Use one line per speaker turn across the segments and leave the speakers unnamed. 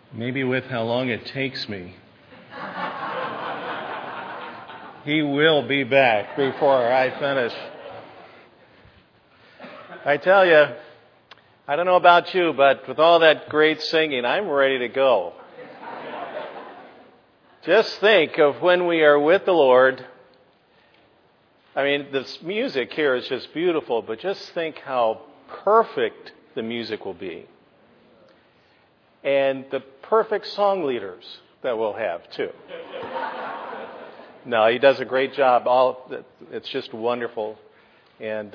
Maybe with how long it takes me. He will be back before I finish. I tell you, I don't know about you, but with all that great singing, I'm ready to go. Just think of when we are with the Lord. I mean, this music here is just beautiful, but just think how perfect the music will be. And the perfect song leaders that we'll have, too. No, he does a great job. It's just wonderful. And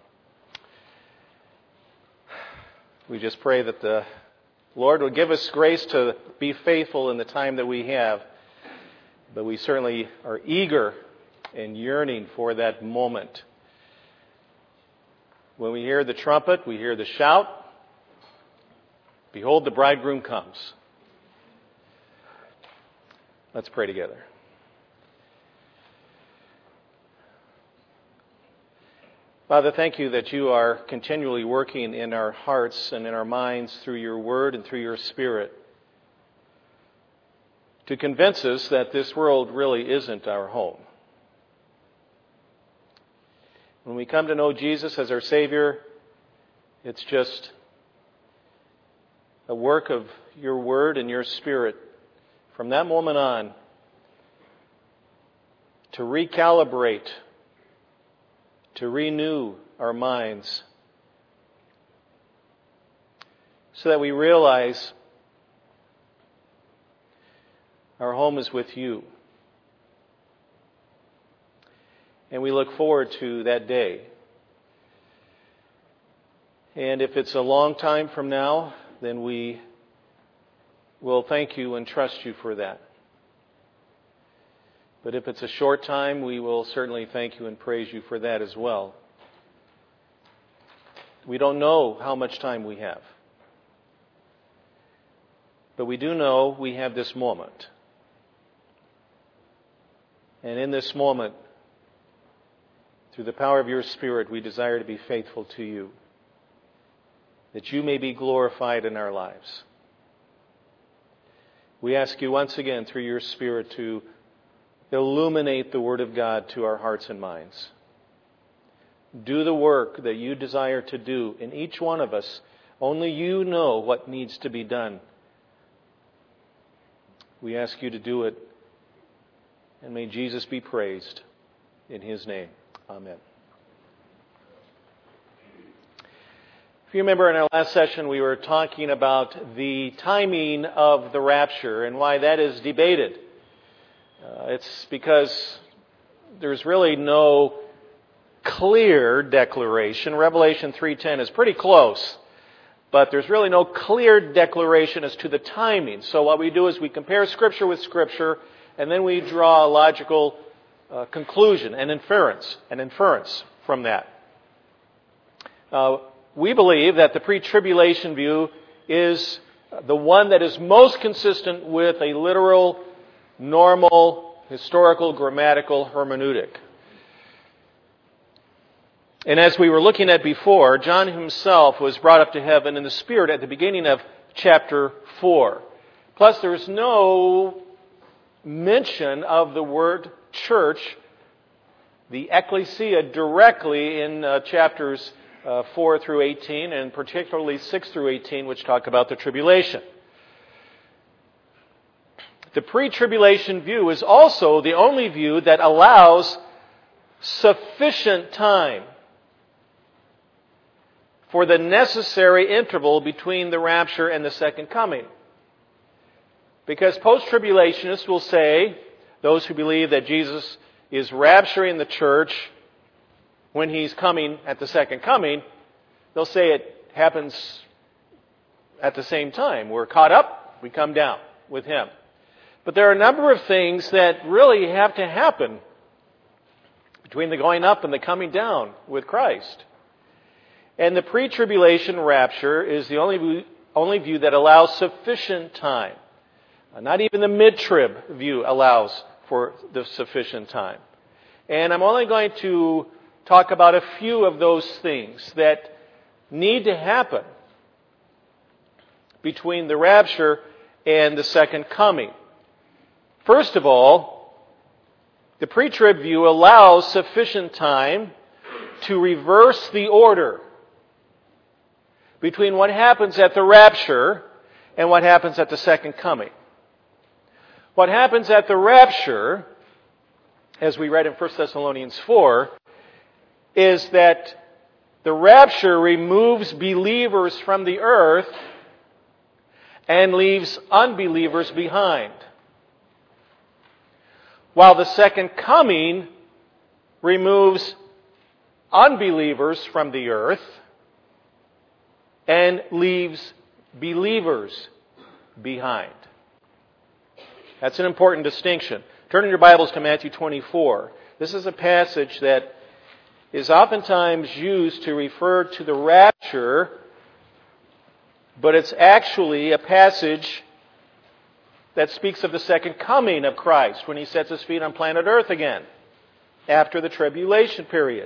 we just pray that the Lord will give us grace to be faithful in the time that we have. But we certainly are eager and yearning for that moment. When we hear the trumpet, we hear the shout. Behold, the bridegroom comes. Let's pray together. Father, thank you that you are continually working in our hearts and in our minds through your word and through your Spirit to convince us that this world really isn't our home. When we come to know Jesus as our Savior, it's just a work of your word and your Spirit from that moment on to recalibrate, to renew our minds so that we realize our home is with you. And we look forward to that day. And if it's a long time from now, then we will thank you and trust you for that. But if it's a short time, we will certainly thank you and praise you for that as well. We don't know how much time we have. But we do know we have this moment. And in this moment, through the power of your Spirit, we desire to be faithful to you, that you may be glorified in our lives. We ask you once again through your Spirit to illuminate the Word of God to our hearts and minds. Do the work that you desire to do in each one of us. Only you know what needs to be done. We ask you to do it, and may Jesus be praised in his name. Amen. If you remember in our last session, we were talking about the timing of the rapture and why that is debated. It's because there's really no clear declaration. Revelation 3:10 is pretty close, but there's really no clear declaration as to the timing. So what we do is we compare Scripture with Scripture, and then we draw a logical conclusion and inference from that. We believe that the pre-tribulation view is the one that is most consistent with a literal, normal, historical, grammatical hermeneutic. And as we were looking at before, John himself was brought up to heaven in the Spirit at the beginning of chapter 4. Plus, there's no mention of the word church, the ecclesia, directly in chapters 4 through 18, and particularly 6 through 18, which talk about the tribulation. The pre-tribulation view is also the only view that allows sufficient time for the necessary interval between the rapture and the second coming. Because post-tribulationists will say, those who believe that Jesus is rapturing the church when he's coming at the second coming, they'll say it happens at the same time. We're caught up, we come down with him. But there are a number of things that really have to happen between the going up and the coming down with Christ. And the pre-tribulation rapture is the only view that allows sufficient time. Not even the mid-trib view allows for the sufficient time. And I'm only going to talk about a few of those things that need to happen between the rapture and the second coming. First of all, the pre-trib view allows sufficient time to reverse the order between what happens at the rapture and what happens at the second coming. What happens at the rapture, as we read in 1 Thessalonians 4, is that the rapture removes believers from the earth and leaves unbelievers behind, while the second coming removes unbelievers from the earth and leaves believers behind. That's an important distinction. Turn in your Bibles to Matthew 24. This is a passage that is oftentimes used to refer to the rapture, but it's actually a passage that speaks of the second coming of Christ when He sets His feet on planet Earth again after the tribulation period.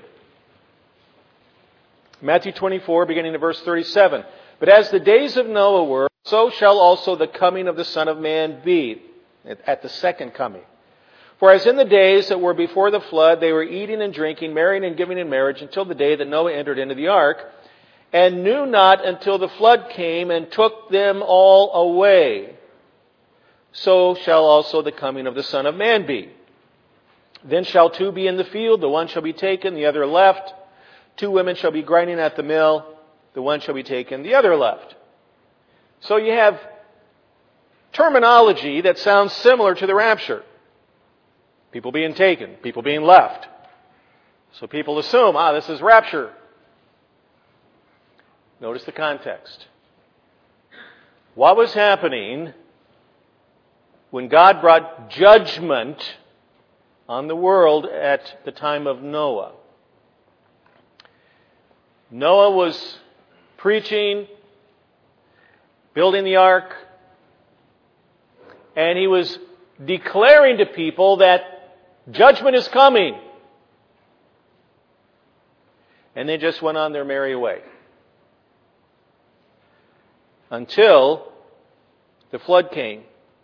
Matthew 24, beginning in verse 37. But as the days of Noah were, so shall also the coming of the Son of Man be, at the second coming. For as in the days that were before the flood, they were eating and drinking, marrying and giving in marriage, until the day that Noah entered into the ark, and knew not until the flood came and took them all away. So shall also the coming of the Son of Man be. Then shall two be in the field, the one shall be taken, the other left. Two women shall be grinding at the mill, the one shall be taken, the other left. So you have terminology that sounds similar to the rapture. People being taken, people being left. So people assume, this is rapture. Notice the context. What was happening when God brought judgment on the world at the time of Noah? Noah was preaching, building the ark, and he was declaring to people that judgment is coming. And they just went on their merry way. Until the flood came.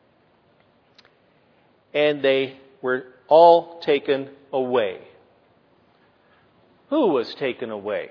And they were all taken away. Who was taken away?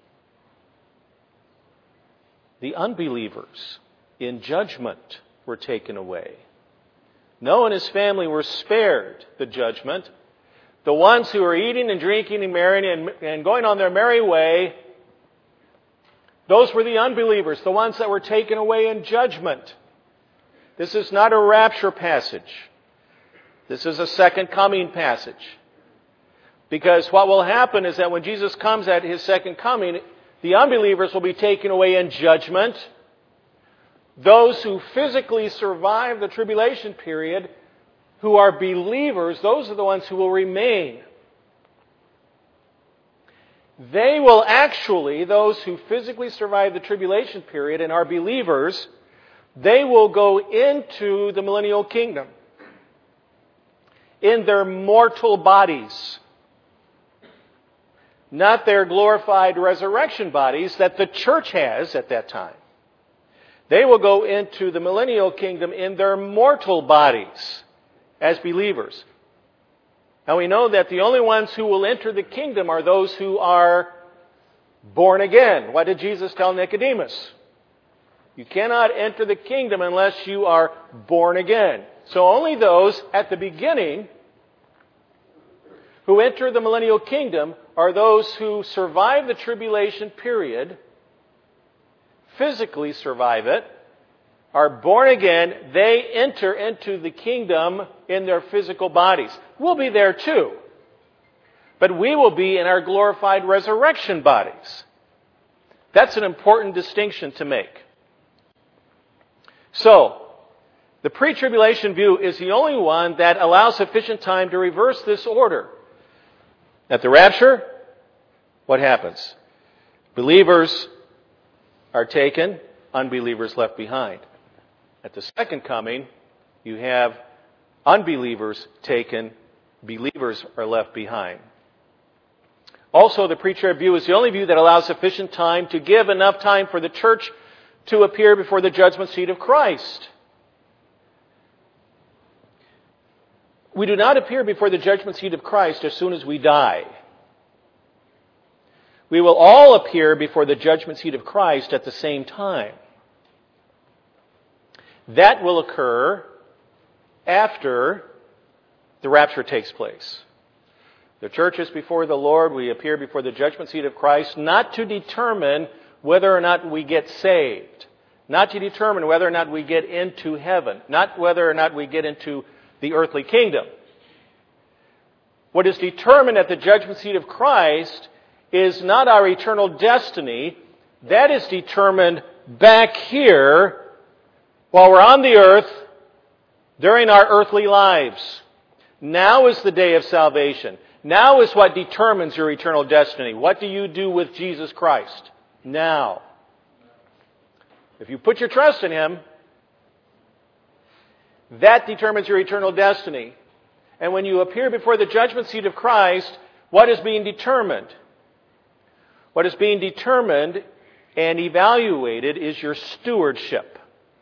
The unbelievers in judgment were taken away. Noah and his family were spared the judgment. The ones who were eating and drinking and marrying and going on their merry way, those were the unbelievers, the ones that were taken away in judgment. This is not a rapture passage. This is a second coming passage. Because what will happen is that when Jesus comes at His second coming, the unbelievers will be taken away in judgment. Those who physically survive the tribulation period, who are believers, those are the ones who will remain. They will actually, those who physically survive the tribulation period and are believers, they will go into the millennial kingdom in their mortal bodies. Not their glorified resurrection bodies that the church has at that time. They will go into the millennial kingdom in their mortal bodies as believers. Now we know that the only ones who will enter the kingdom are those who are born again. What did Jesus tell Nicodemus? You cannot enter the kingdom unless you are born again. So only those at the beginning who enter the millennial kingdom are those who survive the tribulation period, physically survive it, are born again. They enter into the kingdom in their physical bodies. We'll be there too. But we will be in our glorified resurrection bodies. That's an important distinction to make. So, the pre-tribulation view is the only one that allows sufficient time to reverse this order. At the rapture, what happens? Believers are taken, unbelievers left behind. At the second coming, you have unbelievers taken, believers are left behind. Also, the pre-trib view is the only view that allows sufficient time to give enough time for the church to appear before the judgment seat of Christ. We do not appear before the judgment seat of Christ as soon as we die. We will all appear before the judgment seat of Christ at the same time. That will occur after the rapture takes place. The church is before the Lord. We appear before the judgment seat of Christ, not to determine whether or not we get saved, not to determine whether or not we get into heaven, not whether or not we get into the earthly kingdom. What is determined at the judgment seat of Christ is not our eternal destiny. That is determined back here while we're on the earth during our earthly lives. Now is the day of salvation. Now is what determines your eternal destiny. What do you do with Jesus Christ? Now. If you put your trust in Him, that determines your eternal destiny. And when you appear before the judgment seat of Christ, what is being determined? What is being determined and evaluated is your stewardship.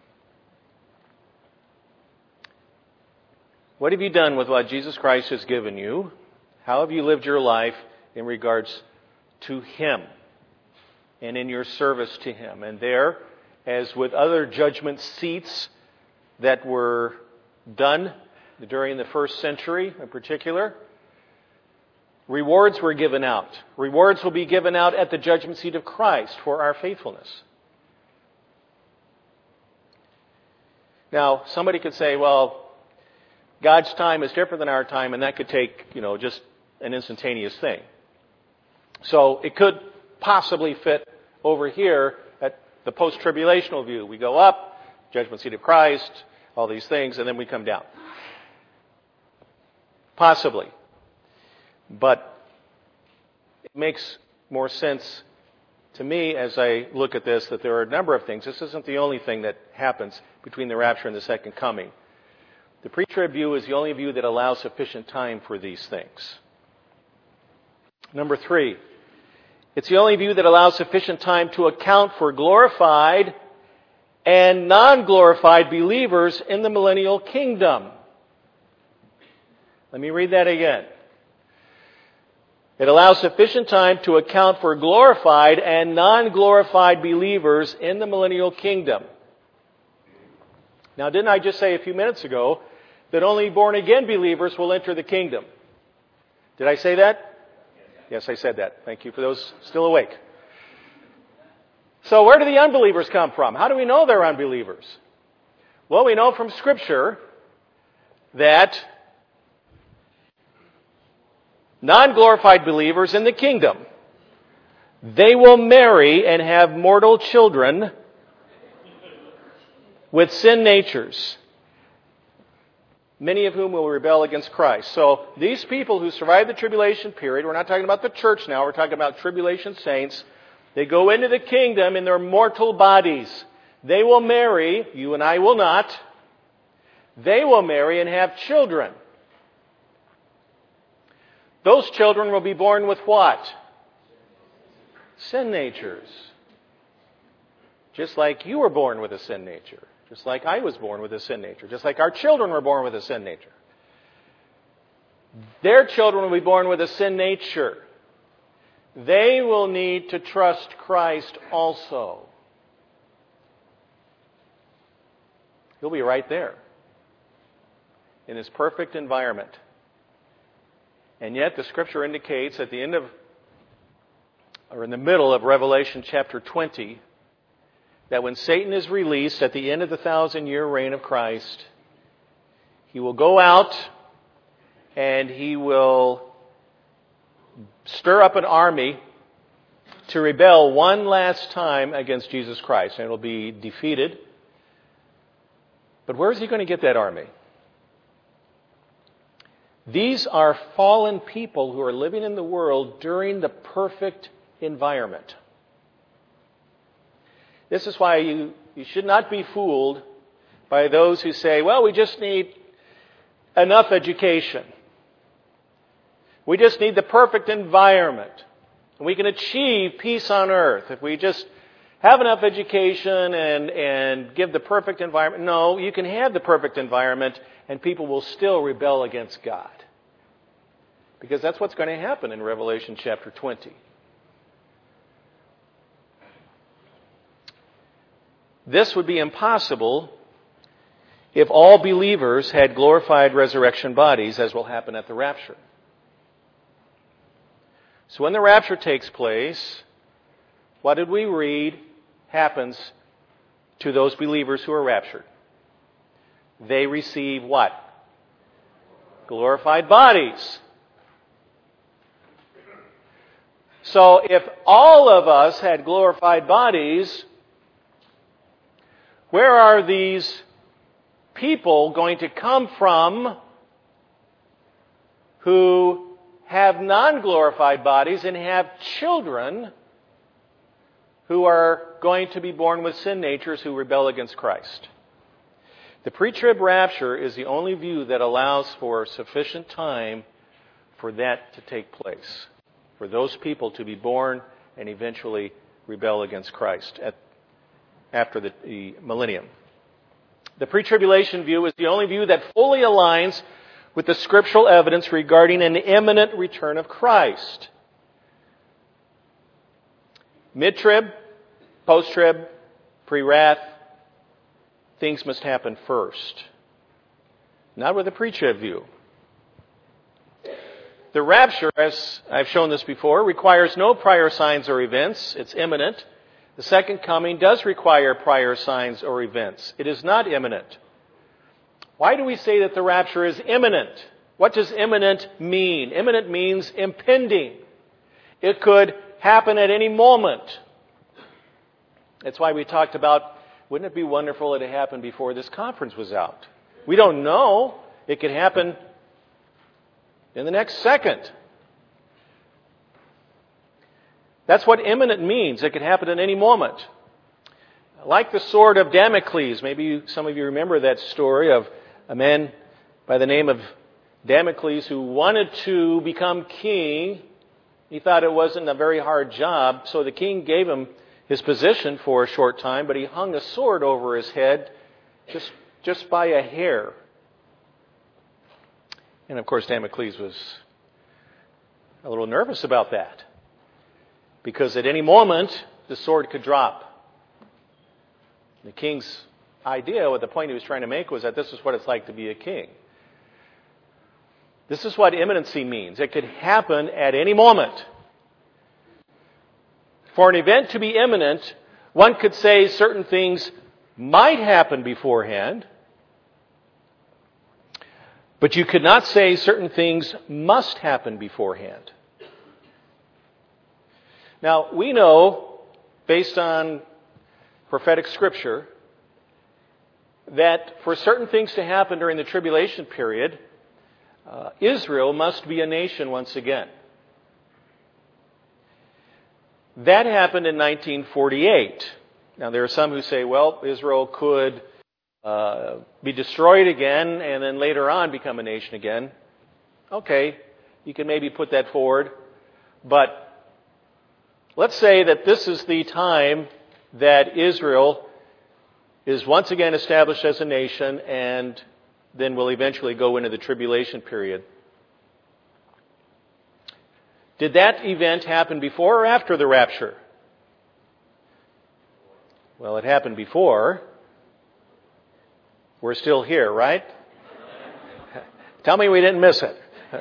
What have you done with what Jesus Christ has given you? How have you lived your life in regards to Him and in your service to Him? And there, as with other judgment seats that were done during the first century in particular, rewards were given out. Rewards will be given out at the judgment seat of Christ for our faithfulness. Now, somebody could say, well, God's time is different than our time, and that could take, just an instantaneous thing. So it could possibly fit over here at the post-tribulational view. We go up, judgment seat of Christ, all these things, and then we come down. Possibly. But it makes more sense to me as I look at this that there are a number of things. This isn't the only thing that happens between the rapture and the second coming. The pre-trib view is the only view that allows sufficient time for these things. Number 3, it's the only view that allows sufficient time to account for glorified and non-glorified believers in the millennial kingdom. Let me read that again. It allows sufficient time to account for glorified and non-glorified believers in the millennial kingdom. Now, didn't I just say a few minutes ago that only born-again believers will enter the kingdom? Did I say that? Yes, I said that. Thank you for those still awake. So where do the unbelievers come from? How do we know they're unbelievers? Well, we know from Scripture that non-glorified believers in the kingdom, they will marry and have mortal children with sin natures, many of whom will rebel against Christ. So these people who survive the tribulation period, we're not talking about the church now, we're talking about tribulation saints, they go into the kingdom in their mortal bodies. They will marry, you and I will not, they will marry and have children. Those children will be born with what? Sin natures. Just like you were born with a sin nature. Just like I was born with a sin nature. Just like our children were born with a sin nature. Their children will be born with a sin nature. They will need to trust Christ also. He'll be right there in His perfect environment. And yet the Scripture indicates at the end of, or in the middle of Revelation chapter 20, that when Satan is released at the end of the 1,000-year reign of Christ, he will go out and he will stir up an army to rebel one last time against Jesus Christ. And it will be defeated. But where is he going to get that army? These are fallen people who are living in the world during the perfect environment. This is why you should not be fooled by those who say, well, we just need enough education. We just need the perfect environment. We can achieve peace on earth if we just have enough education and give the perfect environment. No, you can have the perfect environment and people will still rebel against God. Because that's what's going to happen in Revelation chapter 20. This would be impossible if all believers had glorified resurrection bodies, as will happen at the rapture. So when the rapture takes place, what did we read happens to those believers who are raptured? They receive what? Glorified bodies. So if all of us had glorified bodies, where are these people going to come from who have non-glorified bodies and have children who are going to be born with sin natures who rebel against Christ? The pre-trib rapture is the only view that allows for sufficient time for that to take place, for those people to be born and eventually rebel against Christ after the millennium. The pre-tribulation view is the only view that fully aligns with the scriptural evidence regarding an imminent return of Christ. Mid-trib, post-trib, pre-wrath, things must happen first. Not with the pre-trib view. The rapture, as I've shown this before, requires no prior signs or events. It's imminent. The second coming does require prior signs or events. It is not imminent. Why do we say that the rapture is imminent? What does imminent mean? Imminent means impending. It could happen at any moment. That's why we talked about, wouldn't it be wonderful if it happened before this conference was out? We don't know. It could happen in the next second. That's what imminent means. It could happen at any moment. Like the sword of Damocles. Maybe some of you remember that story of a man by the name of Damocles who wanted to become king. He thought it wasn't a very hard job, so the king gave him his position for a short time, but he hung a sword over his head just by a hair. And of course, Damocles was a little nervous about that, because at any moment, the sword could drop. The king's idea, what the point he was trying to make, was that this is what it's like to be a king. This is what imminency means. It could happen at any moment. For an event to be imminent, one could say certain things might happen beforehand, but you could not say certain things must happen beforehand. Now, we know, based on prophetic scripture, that for certain things to happen during the tribulation period, Israel must be a nation once again. That happened in 1948. Now, there are some who say, well, Israel could be destroyed again and then later on become a nation again. Okay, you can maybe put that forward. But let's say that this is the time that Israel is once again established as a nation and then will eventually go into the tribulation period. Did that event happen before or after the rapture? Well, it happened before. We're still here, right? Tell me we didn't miss it.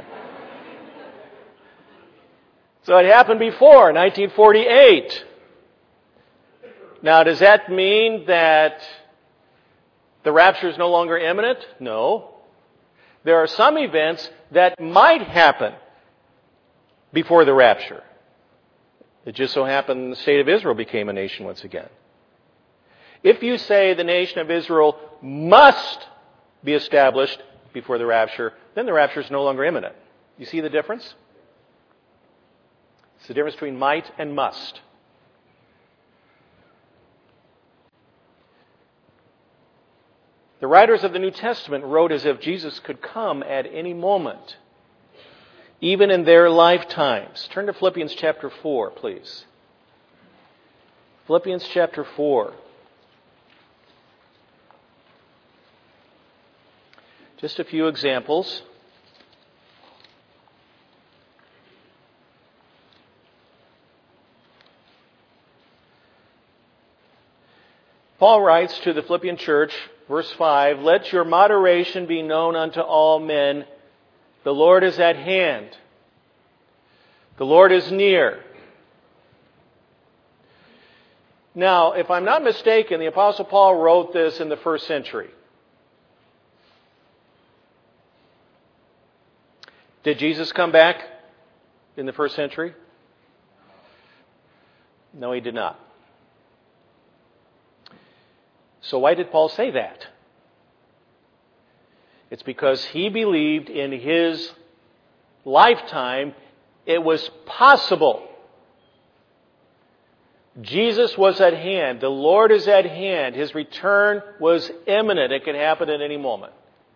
So it happened before, 1948. Now, does that mean that the rapture is no longer imminent? No. There are some events that might happen before the rapture. It just so happened the state of Israel became a nation once again. If you say the nation of Israel must be established before the rapture, then the rapture is no longer imminent. You see the difference? It's the difference between might and must. The writers of the New Testament wrote as if Jesus could come at any moment, even in their lifetimes. Turn to Philippians chapter 4, please. Philippians chapter 4. Just a few examples. Paul writes to the Philippian church, verse 5, "Let your moderation be known unto all men. The Lord is at hand. The Lord is near." Now, if I'm not mistaken, the Apostle Paul wrote this in the first century. Did Jesus come back in the first century? No, he did not. So why did Paul say that? It's because he believed in his lifetime it was possible. Jesus was at hand. The Lord is at hand. His return was imminent. It could happen at any moment.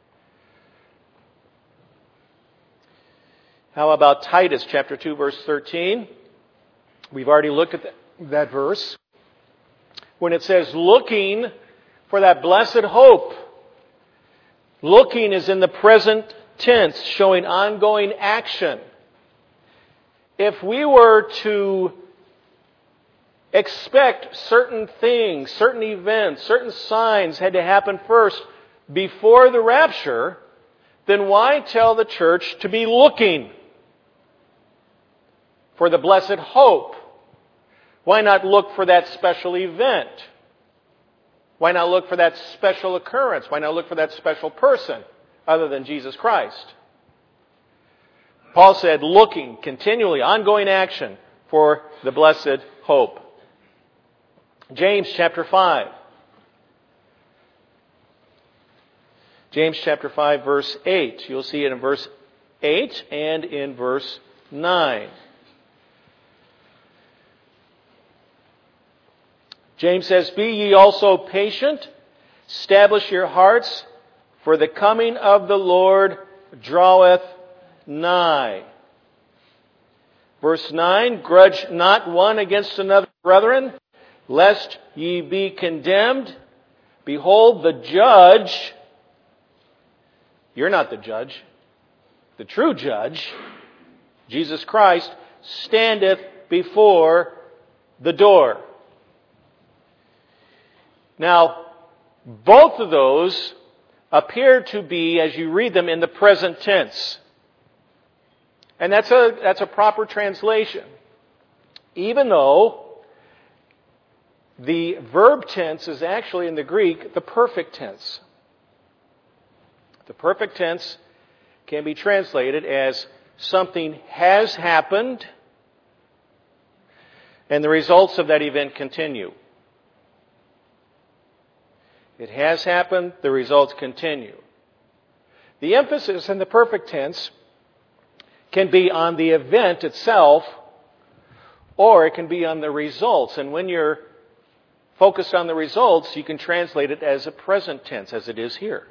How about Titus chapter 2, verse 13? We've already looked at that verse. When it says, looking for that blessed hope. Looking is in the present tense, showing ongoing action. If we were to expect certain things, certain events, certain signs had to happen first before the rapture, then why tell the church to be looking for the blessed hope? Why not look for that special event? Why not look for that special occurrence? Why not look for that special person other than Jesus Christ? Paul said, looking continually, ongoing action for the blessed hope. James chapter 5. James chapter 5, verse 8. You'll see it in verse 8 and in verse 9. James says, "Be ye also patient, establish your hearts, for the coming of the Lord draweth nigh." Verse 9, "Grudge not one against another, brethren, lest ye be condemned. Behold, the judge," you're not the judge, the true judge, Jesus Christ, "standeth before the door." Now, both of those appear to be, as you read them, in the present tense. And that's a proper translation. Even though the verb tense is actually in the Greek the perfect tense. The perfect tense can be translated as something has happened and the results of that event continue. It has happened, the results continue. The emphasis in the perfect tense can be on the event itself, or it can be on the results. And when you're focused on the results, you can translate it as a present tense, as it is here.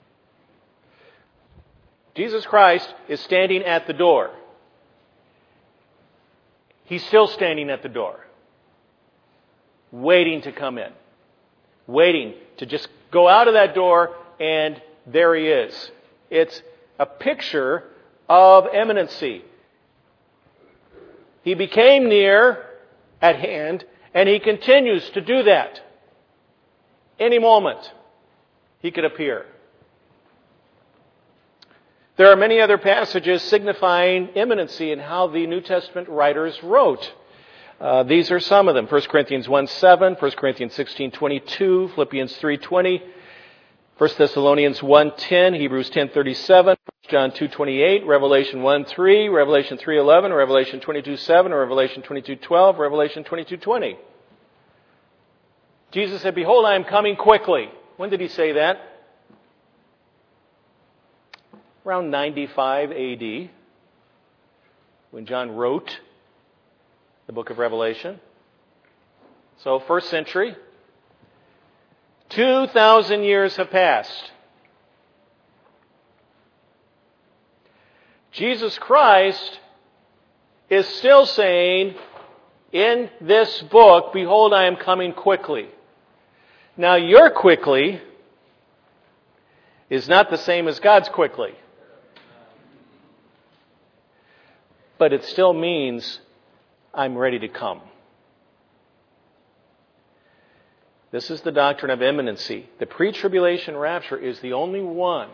Jesus Christ is standing at the door. He's still standing at the door, waiting to come in. Waiting to just go out of that door, and there he is. It's a picture of imminency. He became near at hand, and he continues to do that. Any moment, he could appear. There are many other passages signifying imminency in how the New Testament writers wrote. These are some of them. 1 Corinthians 1:7, 1 Corinthians 16:22, Philippians 3:20, 1 Thessalonians 1:10, Hebrews 10:37, John 2:28, Revelation 1:3, Revelation 3:11, Revelation 22:7, Revelation 22:12, Revelation 22:20. Jesus said, "Behold, I am coming quickly." When did he say that? Around 95 AD, when John wrote the book of Revelation. So, first century. 2,000 years have passed. Jesus Christ is still saying, in this book, behold, I am coming quickly. Now, your quickly is not the same as God's quickly. But it still means I'm ready to come. This is the doctrine of imminency. The pre-tribulation rapture is the only one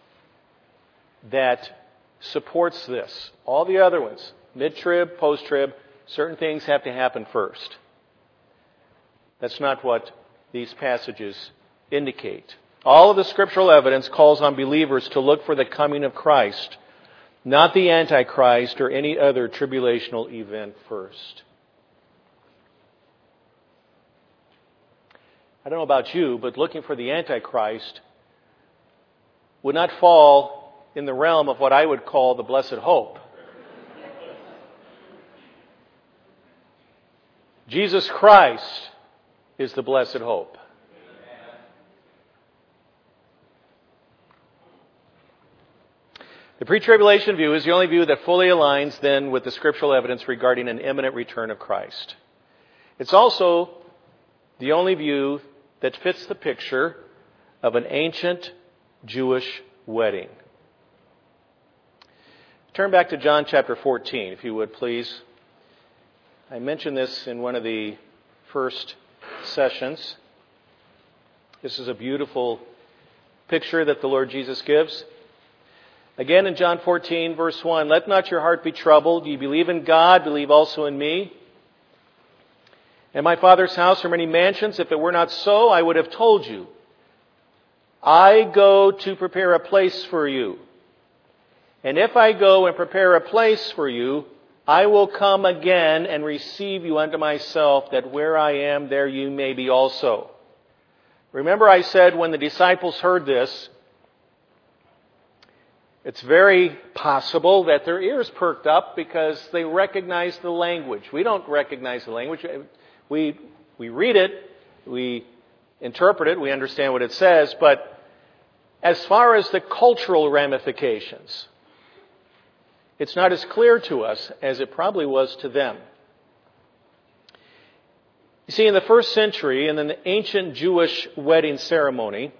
that supports this. All the other ones, mid-trib, post-trib, certain things have to happen first. That's not what these passages indicate. All of the scriptural evidence calls on believers to look for the coming of Christ, not the Antichrist or any other tribulational event first. I don't know about you, but looking for the Antichrist would not fall in the realm of what I would call the blessed hope. Jesus Christ is the blessed hope. The pre-tribulation view is the only view that fully aligns then with the scriptural evidence regarding an imminent return of Christ. It's also the only view that fits the picture of an ancient Jewish wedding. Turn back to John chapter 14, if you would, please. I mentioned this in one of the first sessions. This is a beautiful picture that the Lord Jesus gives. Again in John 14, verse 1, let not your heart be troubled. You believe in God, believe also in me. In my Father's house are many mansions. If it were not so, I would have told you. I go to prepare a place for you. And if I go and prepare a place for you, I will come again and receive you unto myself, that where I am, there you may be also. Remember I said when the disciples heard this, it's very possible that their ears perked up because they recognized the language. We don't recognize the language. We read it, we interpret it, we understand what it says, but as far as the cultural ramifications, it's not as clear to us as it probably was to them. You see, in the first century, in the ancient Jewish wedding ceremony,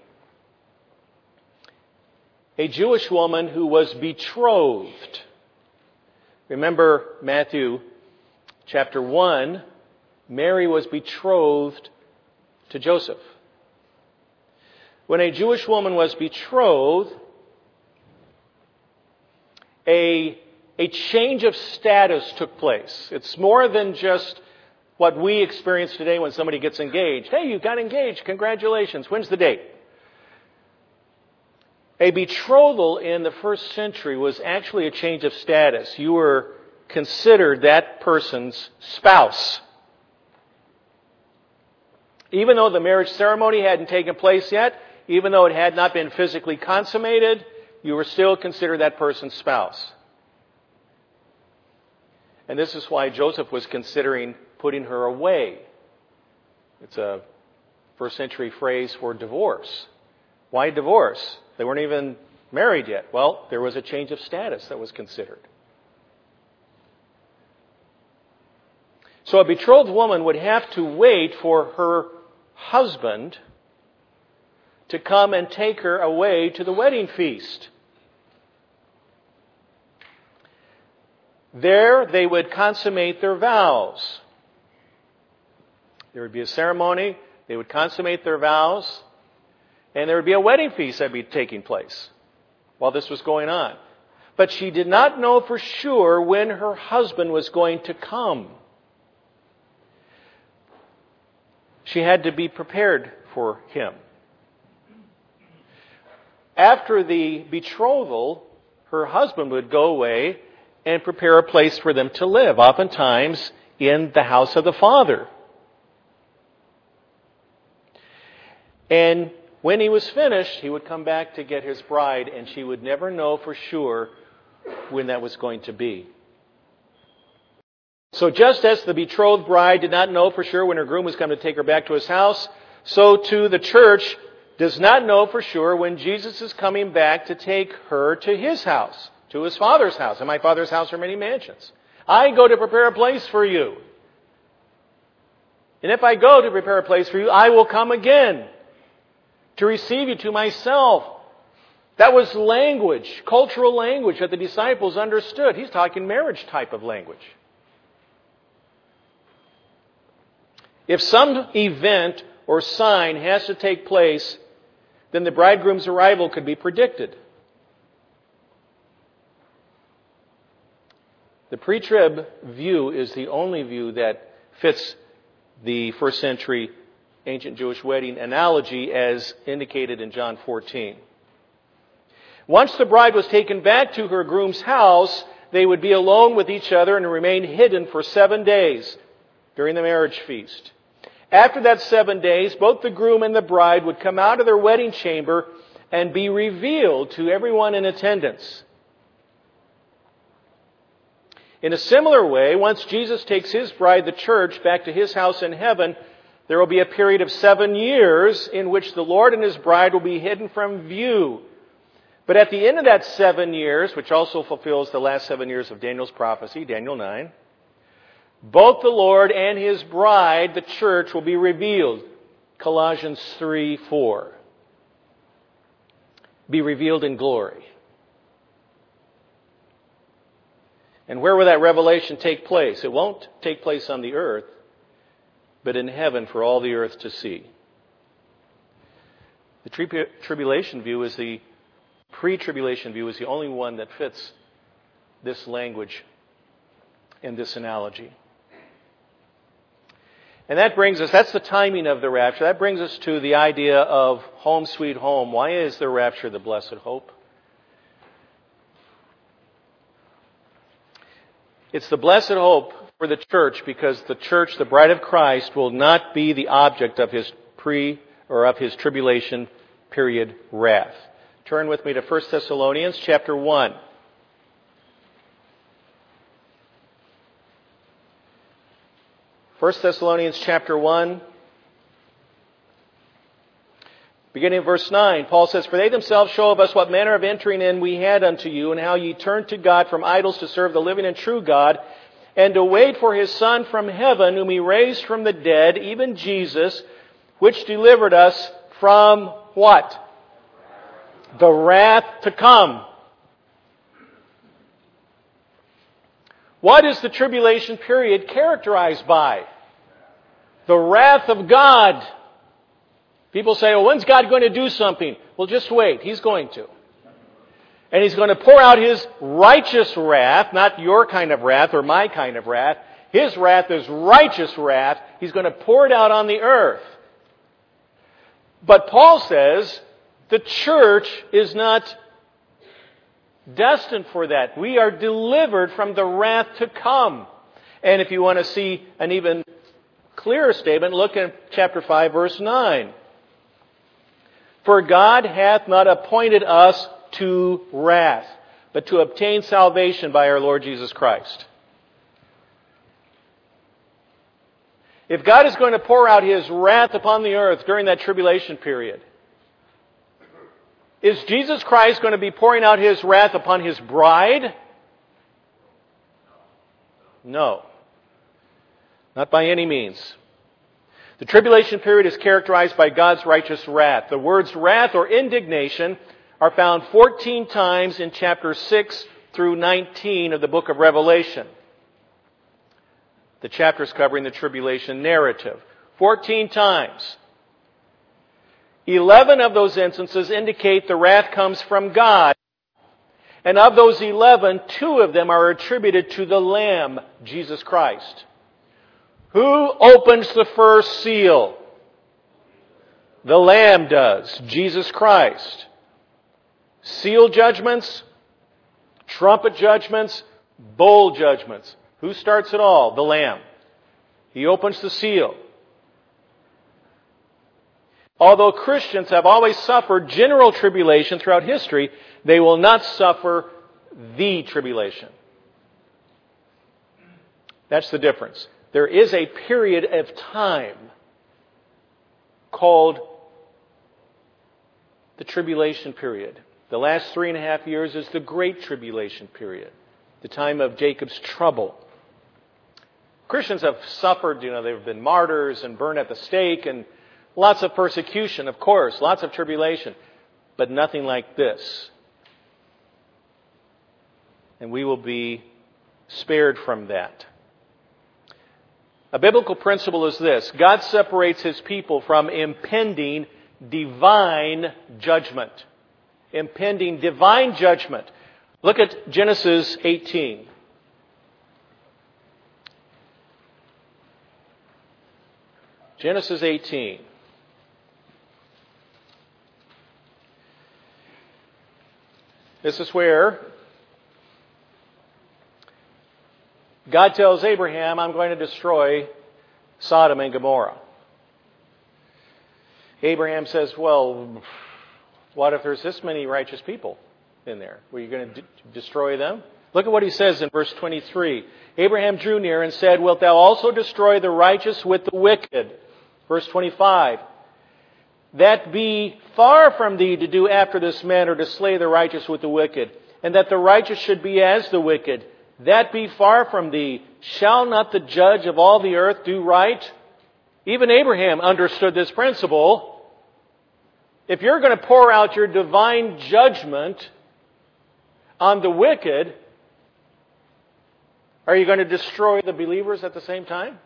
a Jewish woman who was betrothed. Remember Matthew chapter 1, Mary was betrothed to Joseph. When a Jewish woman was betrothed, a change of status took place. It's more than just what we experience today when somebody gets engaged. Hey, you got engaged. Congratulations. When's the date? A betrothal in the first century was actually a change of status. You were considered that person's spouse. Even though the marriage ceremony hadn't taken place yet, even though it had not been physically consummated, you were still considered that person's spouse. And this is why Joseph was considering putting her away. It's a first century phrase for divorce. Why divorce? They weren't even married yet. Well, there was a change of status that was considered. So a betrothed woman would have to wait for her husband to come and take her away to the wedding feast. There they would consummate their vows. There would be a ceremony, they would consummate their vows, and there would be a wedding feast that would be taking place while this was going on. But she did not know for sure when her husband was going to come. She had to be prepared for him. After the betrothal, her husband would go away and prepare a place for them to live, oftentimes in the house of the father. And when he was finished, he would come back to get his bride, and she would never know for sure when that was going to be. So just as the betrothed bride did not know for sure when her groom was coming to take her back to his house, so too the church does not know for sure when Jesus is coming back to take her to his house, to his Father's house. In my Father's house are many mansions. I go to prepare a place for you. And if I go to prepare a place for you, I will come again to receive you to myself. That was language, cultural language that the disciples understood. He's talking marriage type of language. If some event or sign has to take place, then the bridegroom's arrival could be predicted. The pre-trib view is the only view that fits the first century ancient Jewish wedding analogy as indicated in John 14. Once the bride was taken back to her groom's house, they would be alone with each other and remain hidden for 7 days during the marriage feast. After that 7 days, both the groom and the bride would come out of their wedding chamber and be revealed to everyone in attendance. In a similar way, once Jesus takes His bride, the church, back to His house in heaven, there will be a period of 7 years in which the Lord and His bride will be hidden from view. But at the end of that 7 years, which also fulfills the last 7 years of Daniel's prophecy, Daniel 9, both the Lord and His bride, the church, will be revealed. Colossians 3:4. Be revealed in glory. And where will that revelation take place? It won't take place on the earth, but in heaven for all the earth to see. The tribulation view is the pre-tribulation view is the only one that fits this language and this analogy. And that's the timing of the rapture. That brings us to the idea of home sweet home. Why is the rapture the blessed hope? It's the blessed hope for the church because the church, the bride of Christ, will not be the object of His tribulation period wrath. Turn with me to 1 Thessalonians chapter 1. 1 Thessalonians chapter 1, beginning of verse 9, Paul says, For they themselves show of us what manner of entering in we had unto you, and how ye turned to God from idols to serve the living and true God, and to wait for His Son from heaven, whom He raised from the dead, even Jesus, which delivered us from what? The wrath to come. What is the tribulation period characterized by? The wrath of God. People say, well, when's God going to do something? Well, just wait. He's going to. And He's going to pour out His righteous wrath, not your kind of wrath or my kind of wrath. His wrath is righteous wrath. He's going to pour it out on the earth. But Paul says the church is not destined for that. We are delivered from the wrath to come. And if you want to see an even clearer statement, look at chapter 5, verse 9. For God hath not appointed us to wrath, but to obtain salvation by our Lord Jesus Christ. If God is going to pour out His wrath upon the earth during that tribulation period, is Jesus Christ going to be pouring out His wrath upon His bride? No. Not by any means. The tribulation period is characterized by God's righteous wrath. The words wrath or indignation are found 14 times in chapter 6 through 19 of the book of Revelation. The chapters covering the tribulation narrative. 14 times. 11 of those instances indicate the wrath comes from God. And of those 11, 2 of them are attributed to the Lamb, Jesus Christ. Who opens the first seal? The Lamb does, Jesus Christ. Seal judgments, trumpet judgments, bowl judgments. Who starts it all? The Lamb. He opens the seal. Although Christians have always suffered general tribulation throughout history, they will not suffer the tribulation. That's the difference. There is a period of time called the tribulation period. The last 3.5 years is the Great Tribulation period, the time of Jacob's trouble. Christians have suffered, they've been martyrs and burned at the stake and lots of persecution, of course, lots of tribulation, but nothing like this. And we will be spared from that. A biblical principle is this: God separates His people from impending divine judgment. Impending divine judgment. Look at Genesis 18. Genesis 18. This is where God tells Abraham, I'm going to destroy Sodom and Gomorrah. Abraham says, well, what if there's this many righteous people in there? Were you going to destroy them? Look at what he says in verse 23. Abraham drew near and said, wilt thou also destroy the righteous with the wicked? Verse 25. That be far from thee to do after this manner, to slay the righteous with the wicked, and that the righteous should be as the wicked. That be far from thee. Shall not the judge of all the earth do right? Even Abraham understood this principle. If you're going to pour out your divine judgment on the wicked, are you going to destroy the believers at the same time?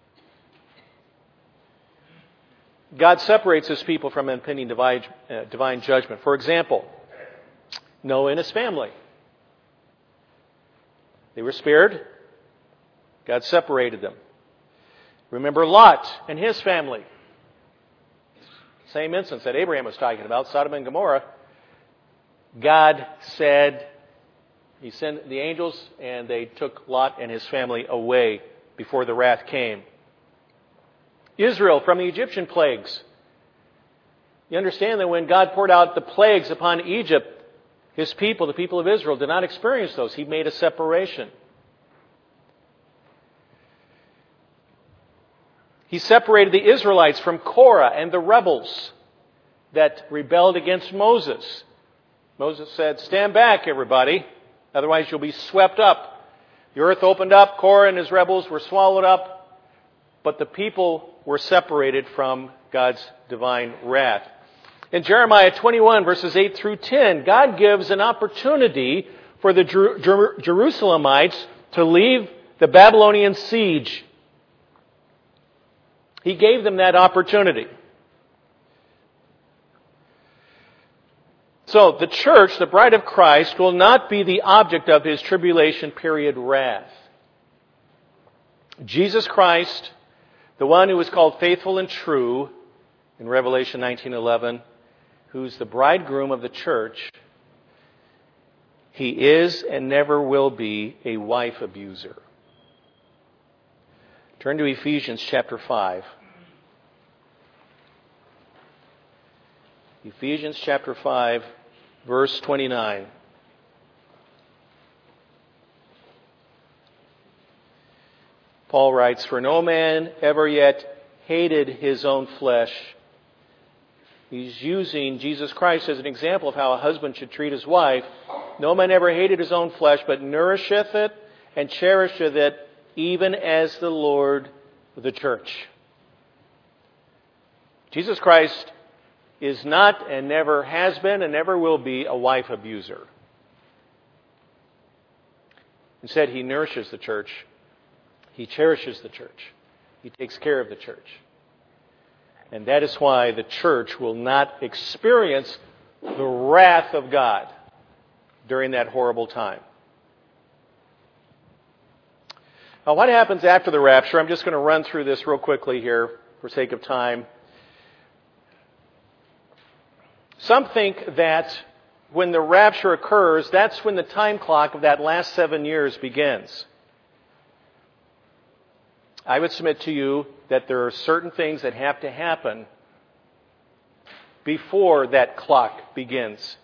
God separates His people from impending divine judgment. For example, Noah and his family. They were spared. God separated them. Remember Lot and his family. Same instance that Abraham was talking about, Sodom and Gomorrah. God said, He sent the angels and they took Lot and his family away before the wrath came. Israel from the Egyptian plagues. You understand that when God poured out the plagues upon Egypt, His people, the people of Israel, did not experience those. He made a separation. He separated the Israelites from Korah and the rebels that rebelled against Moses. Moses said, stand back, everybody, otherwise you'll be swept up. The earth opened up, Korah and his rebels were swallowed up, but the people were separated from God's divine wrath. In Jeremiah 21, verses 8 through 10, God gives an opportunity for the Jerusalemites to leave the Babylonian siege. He gave them that opportunity. So, the church, the bride of Christ, will not be the object of His tribulation period wrath. Jesus Christ, the one who is called faithful and true in Revelation 19:11, who's the bridegroom of the church, He is and never will be a wife abuser. Turn to Ephesians chapter 5. Ephesians chapter 5, verse 29. Paul writes, for no man ever yet hated his own flesh. He's using Jesus Christ as an example of how a husband should treat his wife. No man ever hated his own flesh, but nourisheth it and cherisheth it, even as the Lord of the church. Jesus Christ is not and never has been and never will be a wife abuser. Instead, He nourishes the church. He cherishes the church. He takes care of the church. And that is why the church will not experience the wrath of God during that horrible time. Now, what happens after the rapture? I'm just going to run through this real quickly here for sake of time. Some think that when the rapture occurs, that's when the time clock of that last 7 years begins. I would submit to you that there are certain things that have to happen before that clock begins.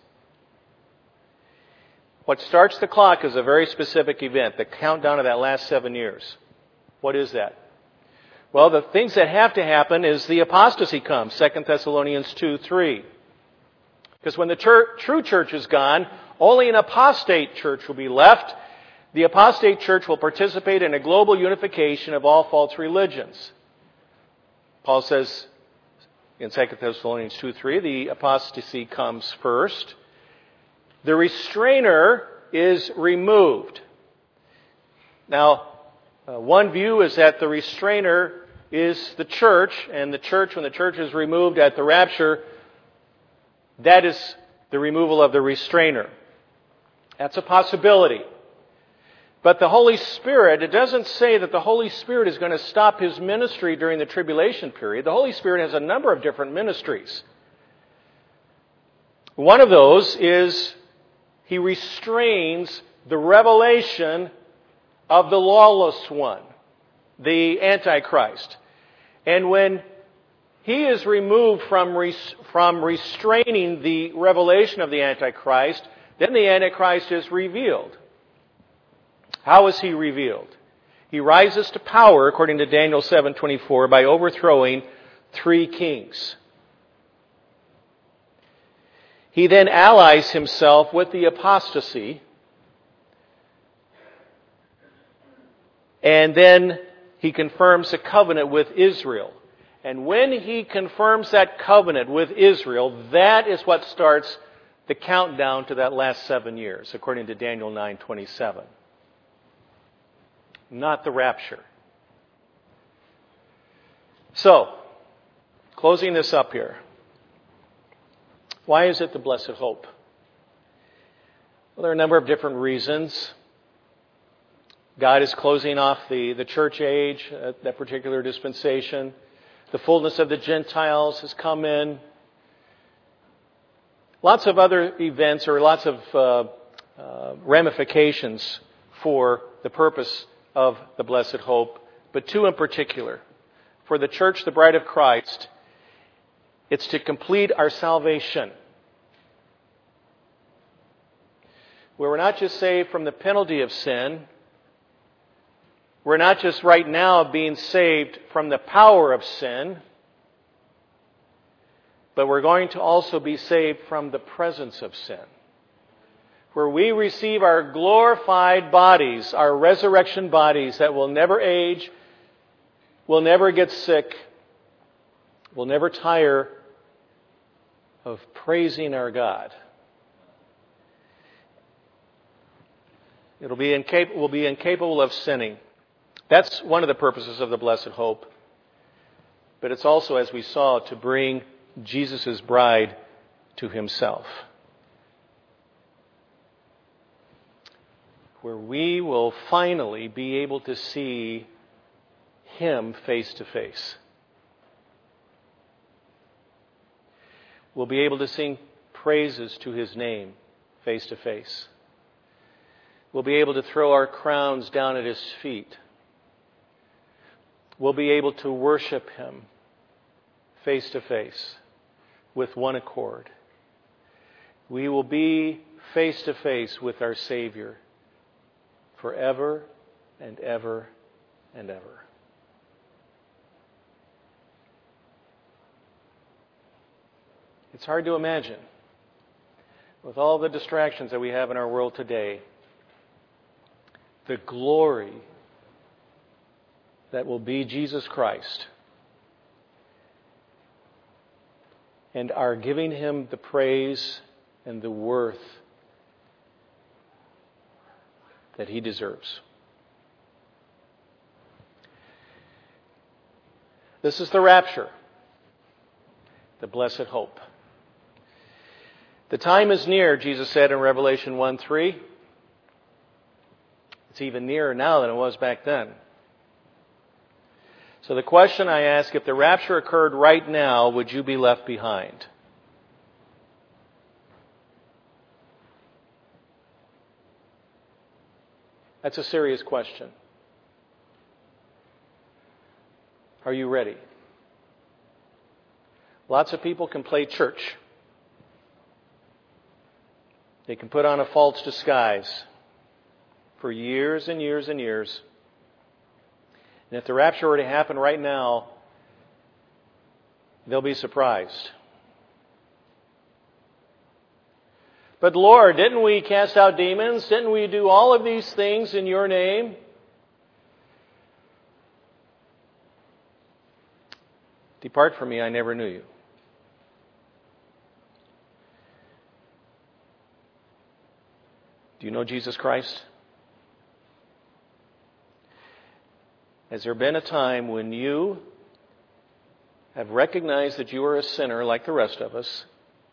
What starts the clock is a very specific event, the countdown of that last 7 years. What is that? Well, the things that have to happen is the apostasy comes, 2 Thessalonians 2:3. Because when the true church is gone, only an apostate church will be left. the apostate church will participate in a global unification of all false religions. Paul says in 2 Thessalonians 2:3, the apostasy comes first. The restrainer is removed. Now, one view is that the restrainer is the church, and the church, when the church is removed at the rapture, that is the removal of the restrainer. That's a possibility. But the Holy Spirit, it doesn't say that the Holy Spirit is going to stop His ministry during the tribulation period. The Holy Spirit has a number of different ministries. One of those is He restrains the revelation of the lawless one, the Antichrist. And when He is removed from restraining the revelation of the Antichrist, then the Antichrist is revealed. How is he revealed? He rises to power, according to Daniel 7:24, by overthrowing 3 kings. He then allies himself with the apostasy, and then he confirms a covenant with Israel. And when he confirms that covenant with Israel, that is what starts the countdown to that last 7 years, according to Daniel 9:27. Not the rapture. So, closing this up here. Why is it the blessed hope? Well, there are a number of different reasons. God is closing off the church age, that particular dispensation. The fullness of the Gentiles has come in. Lots of other events or lots of ramifications for the purpose of the blessed hope, but 2 in particular. For the church, the bride of Christ, it's to complete our salvation. Where we're not just saved from the penalty of sin, we're not just right now being saved from the power of sin, but we're going to also be saved from the presence of sin. Where we receive our glorified bodies, our resurrection bodies that will never age, will never get sick, will never tire of praising our God. We'll be incapable of sinning. That's one of the purposes of the blessed hope. But it's also, as we saw, to bring Jesus' bride to Himself. Where we will finally be able to see Him face to face. We'll be able to sing praises to His name face to face. We'll be able to throw our crowns down at His feet. We'll be able to worship Him face to face with one accord. We will be face to face with our Savior forever and ever and ever. It's hard to imagine, with all the distractions that we have in our world today, the glory that will be Jesus Christ, and our giving Him the praise and the worth that He deserves. This is the rapture, the blessed hope. The time is near, Jesus said in Revelation 1:3. It's even nearer now than it was back then. So the question I ask, if the rapture occurred right now, would you be left behind? That's a serious question. Are you ready? Lots of people can play church. They can put on a false disguise for years and years and years. And if the rapture were to happen right now, they'll be surprised. But Lord, didn't we cast out demons? Didn't we do all of these things in your name? Depart from me, I never knew you. Do you know Jesus Christ? Has there been a time when you have recognized that you are a sinner like the rest of us,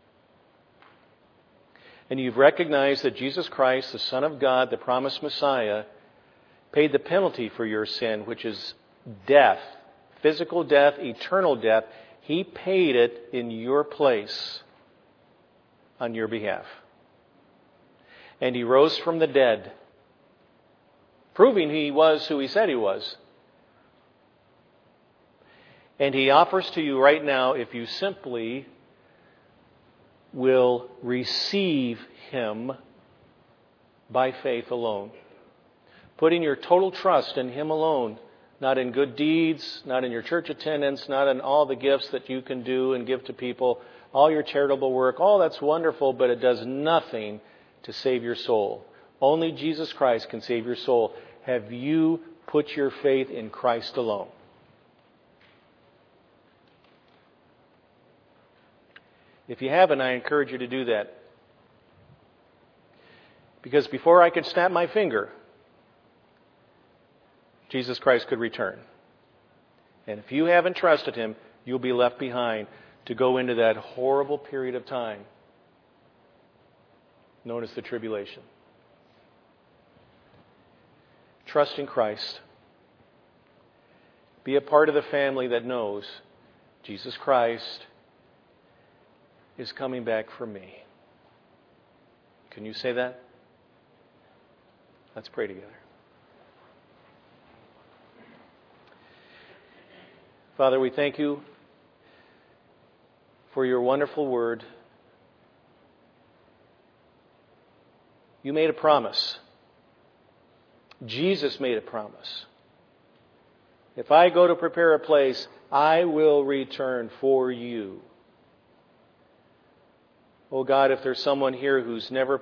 and you've recognized that Jesus Christ, the Son of God, the promised Messiah, paid the penalty for your sin, which is death, physical death, eternal death? He paid it in your place on your behalf. And He rose from the dead, proving He was who He said He was. And He offers to you right now, if you simply will receive Him by faith alone, putting your total trust in Him alone, not in good deeds, not in your church attendance, not in all the gifts that you can do and give to people, all your charitable work. All that's wonderful, but it does nothing to save your soul. Only Jesus Christ can save your soul. Have you put your faith in Christ alone? If you haven't, I encourage you to do that. Because before I could snap my finger, Jesus Christ could return. And if you haven't trusted Him, you'll be left behind to go into that horrible period of time known as the tribulation. Trust in Christ. Be a part of the family that knows Jesus Christ is coming back for me. Can you say that? Let's pray together. Father, we thank you for your wonderful word. You made a promise. Jesus made a promise. If I go to prepare a place, I will return for you. Oh God, if there's someone here who's never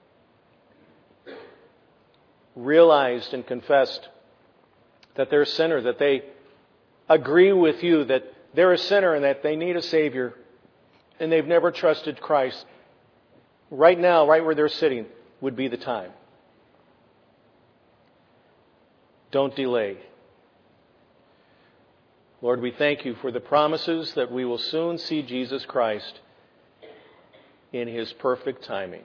realized and confessed that they're a sinner, that they agree with you that they're a sinner and that they need a Savior, and they've never trusted Christ, right now, right where they're sitting, would be the time. Don't delay. Lord, we thank you for the promises that we will soon see Jesus Christ in His perfect timing.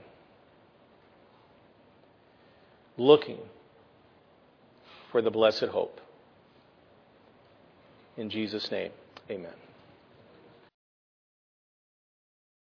Looking for the blessed hope. In Jesus' name, amen.